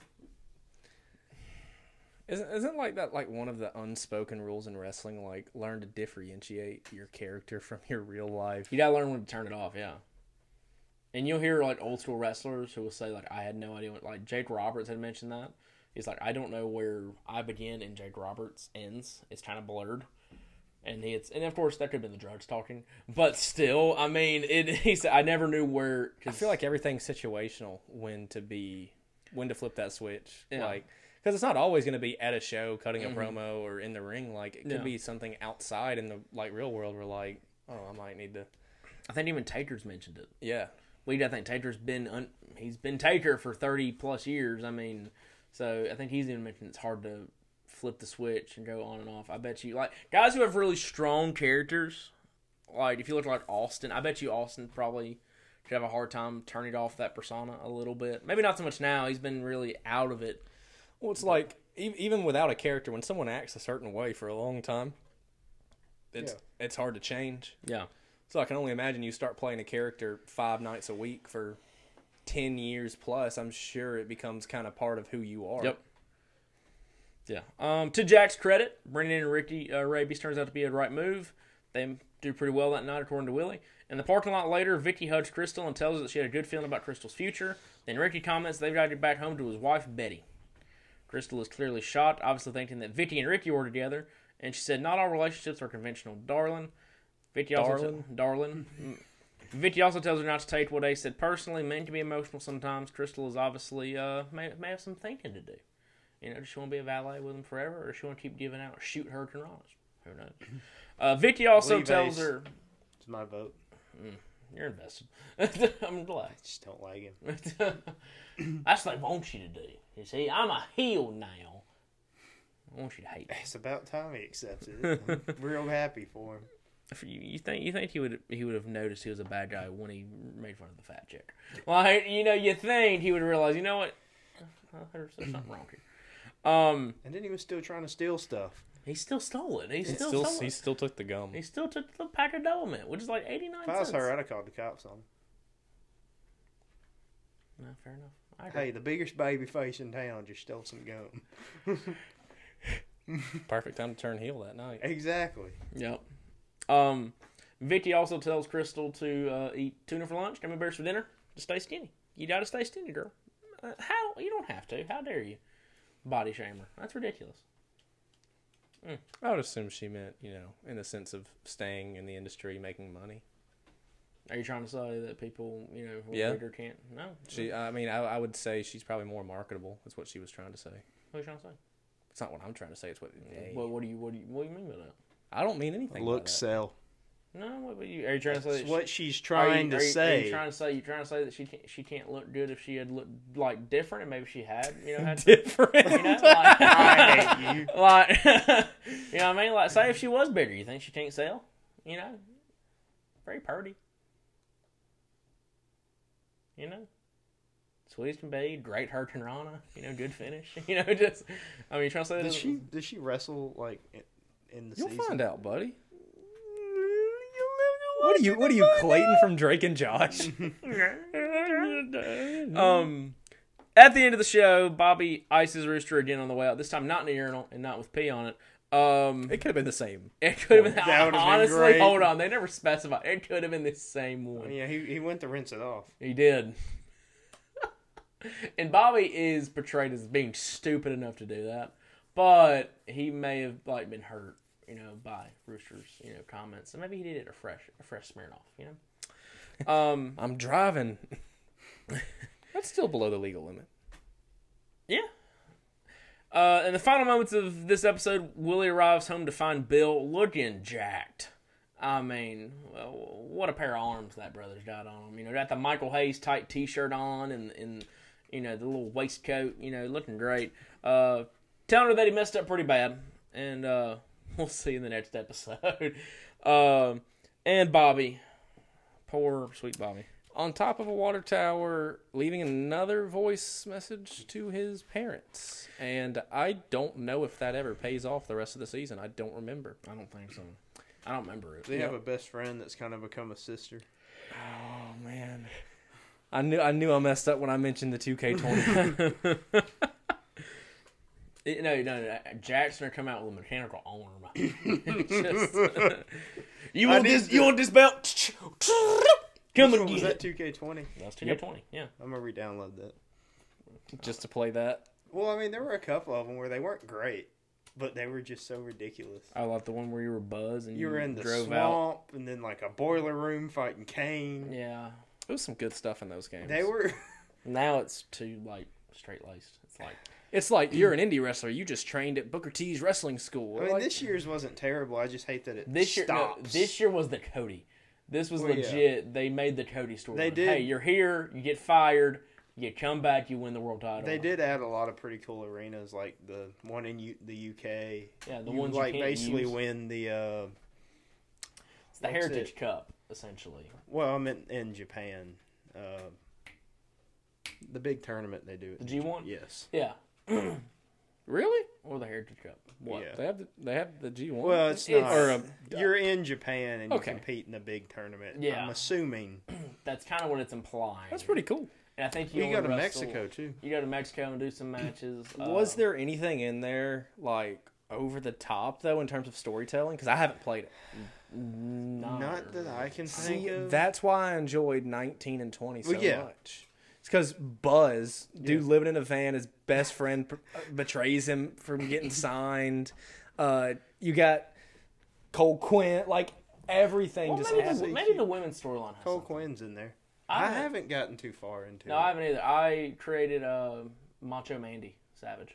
Isn't isn't like that like one of the unspoken rules in wrestling? Like learn to differentiate your character from your real life. You gotta learn when to turn it off, yeah. And you'll hear, like, old school wrestlers who will say, like, I had no idea what, like, Jake Roberts had mentioned that. He's like, I don't know where I begin and Jake Roberts ends. It's kind of blurred. And he it's, and of course, that could have been the drugs talking. But still, I mean, it. He said, I never knew where. I feel like everything's situational when to be when to flip that switch. Yeah. Like because it's not always going to be at a show cutting a promo or in the ring. Like it could Yeah. be something outside in the like real world where like oh I might need to I think even Taker's mentioned it. yeah. We I think Taker's been un, he's been Taker for thirty plus years. I mean, so I think he's even mentioned it's hard to flip the switch and go on and off. I bet you like guys who have really strong characters, like if you look like Austin, I bet you Austin probably could have a hard time turning off that persona a little bit. Maybe not so much now. He's been really out of it. Well, it's like e- even without a character, when someone acts a certain way for a long time, it's Yeah. it's hard to change. Yeah. So I can only imagine you start playing a character five nights a week for ten years plus. I'm sure it becomes kind of part of who you are. Yep. Yeah. Um, to Jack's credit, bringing in Ricky uh, Rabies turns out to be a right move. They do pretty well that night, according to Willie. In the parking lot later, Vicky hugs Crystal and tells her that she had a good feeling about Crystal's future. Then Ricky comments they've got to get back home to his wife, Betty. Crystal is clearly shocked, obviously thinking that Vicky and Ricky were together. And she said, not all relationships are conventional, darling. Vicky also Darling? T- darling. Vicky also tells her not to take what Ace said personally. Men can be emotional sometimes. Crystal is obviously uh, may, may have some thinking to do. You know, does she want to be a valet with him forever, or does she want to keep giving out or shoot hurricane Rollins? Who knows? Uh, Vicky also Leave tells Ace. her, It's my vote. you're invested. I'm glad. I just don't like him. That's what they want you to do. You see, I'm a heel now. I want you to hate me. It's about time he accepts it. I'm real happy for him. If you, you think you think he would he would have noticed he was a bad guy when he made fun of the fat chick? Well, you know, you think he would realize, you know what? There's, there's something wrong here. Um, and then he was still trying to steal stuff. He still stole it. He He still, still, stole he it. still took the gum. He still took the pack of Dolomint, which is like eighty-nine If I was cents. her, I'd have called the cops on him. No, fair enough. I agree. Hey, the biggest baby face in town just stole some gum. Perfect time to turn heel that night. Exactly. Yep. Um, Vicky also tells Crystal to uh, eat tuna for lunch, gummy bears for dinner, to stay skinny. You gotta stay skinny, girl. Uh, how? You don't have to. How dare you? Body shamer. That's ridiculous. Mm. I would assume she meant, you know, in the sense of staying in the industry, making money. Are you trying to say that people, you know, who are Yeah. bigger can't? No. She, I mean, I, I would say she's probably more marketable. That's what she was trying to say. What are you trying to say? It's not what I'm trying to say. It's what. Hey, What, what do you what do you what do you mean by that? I don't mean anything. by Looks that. sell. No, what, what you, are you trying to say? That's that what she, she's are trying you, to are you, say. Are you trying to say you trying to say that she can't she can't look good if she had looked like different and maybe she had you know had Different. you know like, I hate you. like you know what I mean, like say if she was bigger, you think she can't sell? You know, very purty. You know, sweet as can be, great hurricane Rana. You know, good finish. You know, just I mean, you trying to say that Does she does she wrestle like in, in the You'll season? find out, buddy. What are you? What are you, Clayton from Drake and Josh? Um, at the end of the show, Bobby ices Rooster again on the way out. This time, not in the urinal and not with pee on it. Um, It could have been the same. it could have been. That would've been honestly, great. hold on, they never specified. It could have been the same one. Yeah, he he went to rinse it off. He did. And Bobby is portrayed as being stupid enough to do that, but he may have like been hurt, you know, by Rooster's, you know, comments. So maybe he needed a fresh, a fresh Smirnoff, you know. Um, I'm driving. That's still below the legal limit. yeah. Uh, in the final moments of this episode, Willie arrives home to find Bill looking jacked. I mean, well, what a pair of arms that brother's got on him. You know, got the Michael Hayes tight T-shirt on and, and you know, the little waistcoat, you know, looking great. Uh, telling her that he messed up pretty bad. And uh, we'll see in the next episode. um, and Bobby. Poor, sweet Bobby. On top of a water tower, leaving another voice message to his parents. And I don't know if that ever pays off the rest of the season. I don't remember. I don't think so. I don't remember it. They Yep. have a best friend that's kind of become a sister. Oh man, I knew I knew I messed up when I mentioned the two K twenty. It- no, no, no. Jackson are come out with a mechanical arm. It's just, you I want need this? to- You want this belt? Come Which and one was get that it. two K twenty? That's two K twenty. Yeah. I'm gonna re-download that. Just to play that. Well, I mean, there were a couple of them where they weren't great, but they were just so ridiculous. I like the one where you were Buzz and You you, were in the drove swamp, out. and then like a boiler room fighting Kane. Yeah. There was some good stuff in those games. They were. Now it's too like straight laced. It's like It's like you're an indie wrestler. You just trained at Booker T's wrestling school. I mean, Like, this year's wasn't terrible. I just hate that it this year. No, stops. this year was the Cody. This was Well, yeah. legit. They made the Cody story. They did. Hey, you're here. You get fired. You come back. You win the world title. They did add a lot of pretty cool arenas, like the one in U- the U K. Yeah, the you, ones you like can't basically use. win the. Uh, It's the what's Heritage it? Cup, essentially. well, I meant in Japan. Uh, the big tournament they do. The G one? Yes. Yeah. really? Or the Heritage Cup. What? Yeah. They have the, they have the G one. Well, it's It's- not. or a, You're in Japan and you Okay. compete in a big tournament. Yeah. I'm assuming. That's kind of what it's implying. that's pretty cool. And I think you, You go only to wrestle- Mexico too. You go to Mexico and do some matches. Was Uh, there anything in there like over the top though in terms of storytelling? Because I haven't played it. Not, Not that I can think See, of. that's why I enjoyed nineteen and twenty so Well, yeah. much. It's because Buzz, dude Yeah. living in a van, his best friend pr- betrays him from getting signed. Uh, you got Cole Quinn, like everything Well, just maybe, the, happened. maybe the women's storyline has Cole something. Quinn's in there. I I, haven't- haven't gotten too far into No, it. I haven't either. I created uh, Macho Mandy Savage.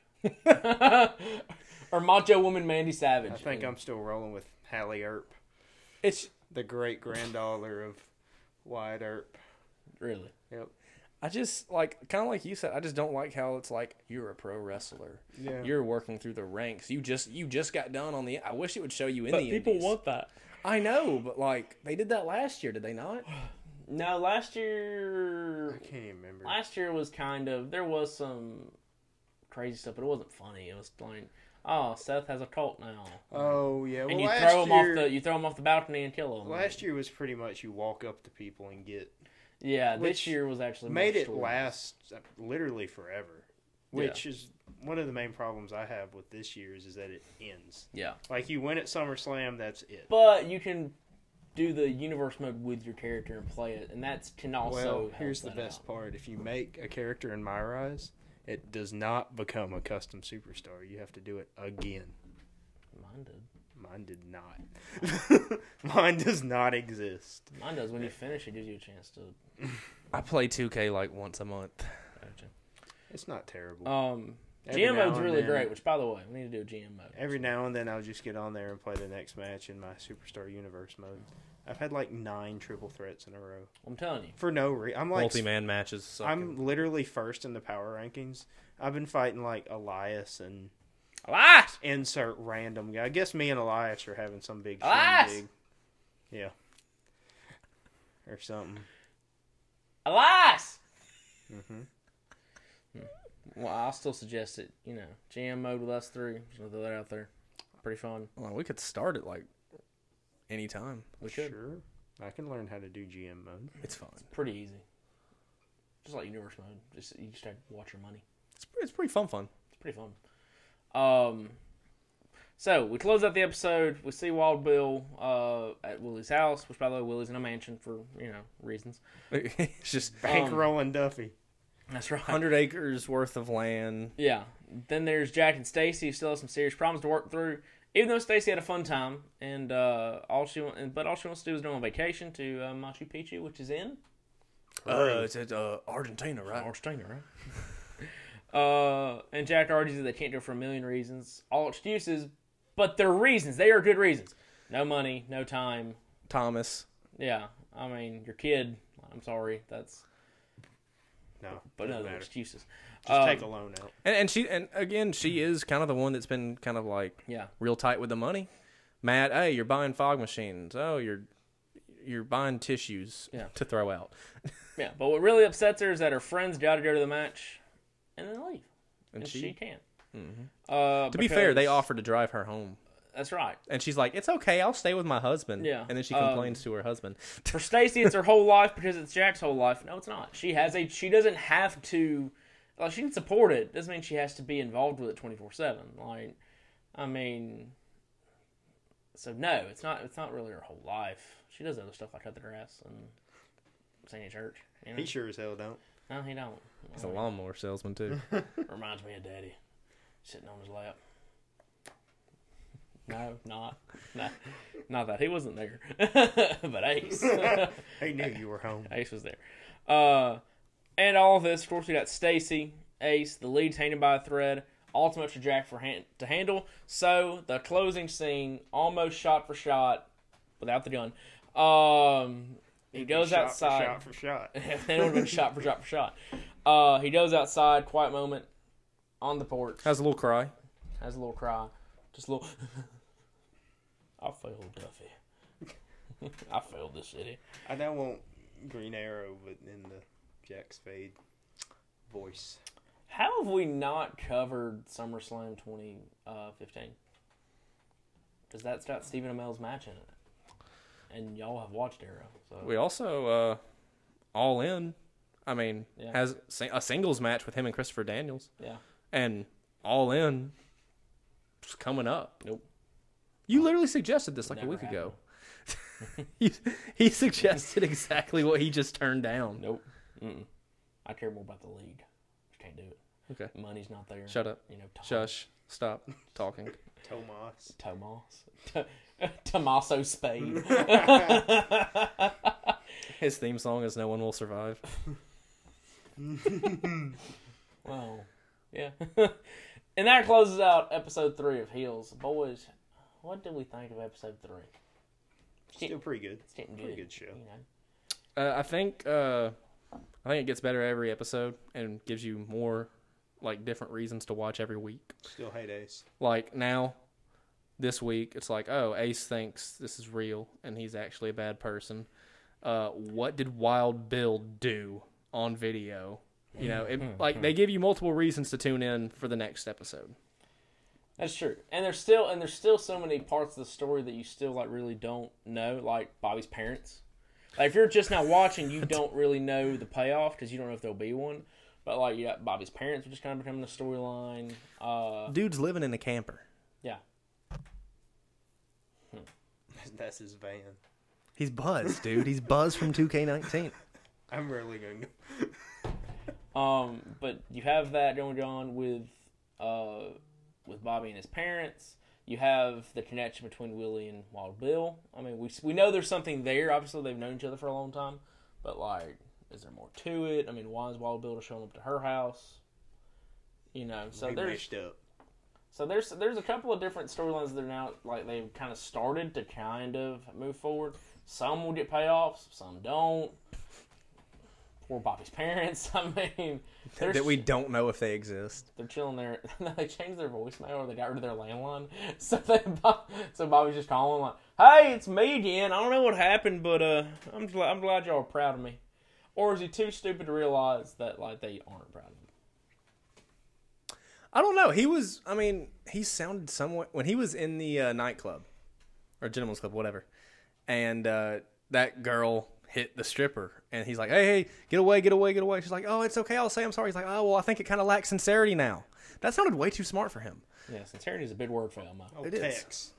or Macho Woman Mandy Savage. I think And I'm still rolling with Hallie Earp, It's the great granddaughter of Wyatt Earp. Really? Yep. I just like kind of like you said. I just don't like how it's like you're a pro wrestler. Yeah. You're working through the ranks. You just you just got done on the. I wish it would show you in But the people indies. want that. I know, but like they did that last year, did they not? No, last year. I can't even remember. Last year was kind of there was some crazy stuff, but it wasn't funny. It was like, oh, Seth has a cult now. Oh yeah, well, and you last throw him year, off the you throw him off the balcony and kill him. Last year was pretty much you walk up to people and get. yeah, which this year was actually more Made it stories. last uh, literally forever, which is one of the main problems I have with this year's is that it ends. Yeah, Like you win at SummerSlam, that's it. but you can do the universe mode with your character and play it, and that's can also. Well, help here's the that best out. part: if you make a character in My Rise, it does not become a custom superstar. You have to do it again. Mine did. Mine did not. Mine does not exist. Mine does. When you finish, it gives you a chance to. I play two K like once a month. It's not terrible. Um, Every G M now mode's and really then- great. Which, by the way, we need to do a G M mode. Every now and then, I'll just get on there and play the next match in my Superstar Universe mode. I've had like nine triple threats in a row I'm telling you. for no reason. I'm like, Multi-man matches. Sucking. I'm literally first in the power rankings. I've been fighting like Elias and Elias! insert random guy. I guess me and Elias are having some big Elias! shindig. Yeah. Or something. Elias! hmm Well, I'll still suggest it. You know, G M mode with us three. Just gonna throw that out there. Pretty fun. Well, we could start it like anytime. We could. Sure. I can learn how to do G M mode. It's fun. Pretty easy. Just like universe mode. Just you just have to watch your money. It's it's pretty fun. Fun. It's pretty fun. Um. So we close out the episode. We see Wild Bill uh, at Willie's house, which by the way, Willie's in a mansion for you know reasons. It's just Bankrolling Duffy. That's right. hundred acres worth of land. Yeah. Then there's Jack and Stacy who still have some serious problems to work through. Even though Stacy had a fun time, and uh, all she want, but all she wants to do is go on vacation to uh, Machu Picchu, which is in Uh, it's at uh, Argentina, right? Argentina, right? uh, and Jack argues that they can't do it for a million reasons, all excuses, but they're reasons. They are good reasons. No money, no time. Thomas. Yeah, I mean your kid. I'm sorry, that's No, but no doesn't they're matter. excuses. Just Um, take a loan out. And, and she and again she is kind of the one that's been kind of like Yeah. real tight with the money. Matt, hey, you're buying fog machines. Oh, you're you're buying tissues Yeah. to throw out. Yeah, but what really upsets her is that her friends got to go to the match and then leave, and, And she, she- can't. Mhm. Uh, To be fair, they because- offered to drive her home, That's right. and she's like, "It's okay, I'll stay with my husband." Yeah. And then she Um, complains to her husband. For Stacy, it's her whole life because it's Jack's whole life. No, it's not. She has a. She doesn't have to. Like, she can support it. Doesn't mean she has to be involved with it twenty four seven. Like, I mean. So no, it's not. It's not really her whole life. She does other stuff like cut the grass and sing at church. You know? He sure as hell don't. No, he don't. He's a lawnmower salesman too. Reminds me of Daddy, sitting on his lap. No, not, not, not that he wasn't there, but Ace. He knew you were home. Ace was there. Uh, and all of this, of course, we got Stacy, Ace, the lead's hanging by a thread. Ultimate for Jack for hand, to handle. So the closing scene, almost shot for shot, without the gun. Um, he goes shot outside. For shot for shot. It would have been shot for shot for shot. Uh, he goes outside, quiet moment, on the porch. Has a little cry. Has a little cry. Just a little. I failed, Duffy. I failed this city. I now want Green Arrow, but in the Jack Spade voice. How have we not covered SummerSlam twenty fifteen? Because that's got Stephen Amell's match in it. And y'all have watched Arrow. So. We also uh, All In. I mean, Yeah. has si- a singles match with him and Christopher Daniels, Yeah. and All In is coming up. Nope. You literally suggested this like Never a week happened. ago. he, he suggested exactly what he just turned down. Nope. Mm-mm. I care more about the league. Just can't do it. Okay. Money's not there. Shut up. You know, Tom, Shush. Stop talking. Tomas. Tomas. T- Tommaso Spade. His theme song is No One Will Survive. Well, yeah. And that closes out episode three of Heels. Boys, what did we think of episode three? Still pretty good. It's getting Pretty good. good show. You know. Uh, I think uh, I think it gets better every episode and gives you more, like, different reasons to watch every week. Still hate Ace. Like, now, this week, it's like, oh, Ace thinks this is real and he's actually a bad person. Uh, what did Wild Bill do on video? You know, it, like, they give you multiple reasons to tune in for the next episode. That's true. And there's still and there's still so many parts of the story that you still like really don't know, like Bobby's parents. Like if you're just now watching, you don't really know the payoff because you don't know if there'll be one. But like yeah, Bobby's parents are just kind of becoming a storyline. Uh, Dude's living in a camper. yeah. That's his van. He's Buzz, dude. He's Buzz from two K nineteen. I'm really going to Um, but you have that going on with uh with Bobby and his parents. You have the connection between Willie and Wild Bill. I mean, we we know there's something there. Obviously, they've known each other for a long time. But, like, is there more to it? I mean, why is Wild Bill showing up to her house? You know, so We there's meshed up. so there's there's a couple of different storylines that are now, like, they've kind of started to kind of move forward. Some will get payoffs, some don't. Poor Bobby's parents. I mean, they're That we don't know if they exist. They're chilling there. They changed their voicemail, or they got rid of their landline. So they, so Bobby's just calling like, "Hey, it's me again. I don't know what happened, but uh, I'm glad, I'm glad y'all are proud of me." Or is he too stupid to realize that like they aren't proud of him? I don't know. He was, I mean, he sounded somewhat, when he was in the uh, nightclub, or gentleman's club, whatever, and uh, that girl hit the stripper, and he's like, hey, hey, get away, get away, get away. She's like, oh, it's okay, I'll say I'm sorry. He's like, oh, well, I think it kind of lacks sincerity now. That sounded way too smart for him. Yeah, sincerity is a big word for Elmo. Oh, It is. Tex.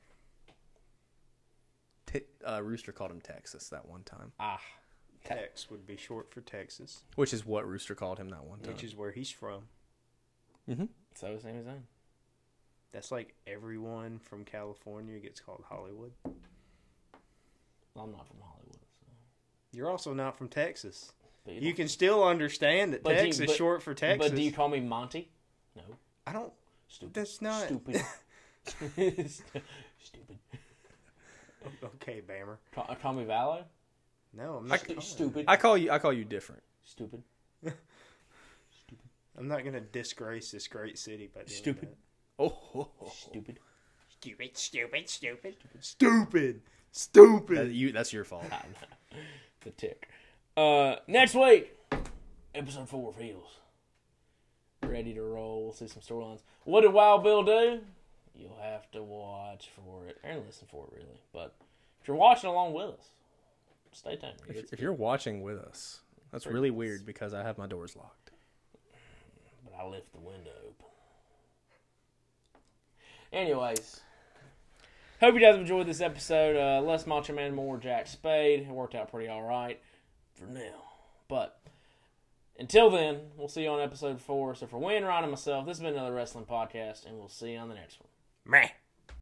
T- uh, Rooster called him Texas that one time, Ah, Tex would be short for Texas, which is what Rooster called him that one time. which is where he's from. Mm-hmm. so his name is own. That's like everyone from California gets called Hollywood. I'm not from Hollywood, so. You're also not from Texas. But You don't- can still understand that But do you- Tex is but- short for Texas. But do you call me Monty? No. I don't. Stupid. That's not. Stupid. Stupid. Okay, Bammer. Call, call me Vallow? No, I'm not. Stu- calling stupid. I call you, I call you different. Stupid. it. I'm not gonna disgrace this great city by doing Stupid. that. Oh, Stupid. Stupid, stupid, stupid, stupid, stupid. that, you, that's your fault. The tick. Uh, next week, episode four reveals. Ready to roll. We'll see some storylines. What did Wild Bill do? You'll have to watch for it and listen for it, really. But if you're watching along with us, stay tuned. If, if you're watching with us, that's really weird because I have my doors locked. But I left the window open. Anyways, hope you guys have enjoyed this episode. Uh, less Macho Man, more Jack Spade. It worked out pretty all right for now. But until then, we'll see you on episode four. So for Wayne, Ryan, and myself, this has been another wrestling podcast, and we'll see you on the next one. Meh.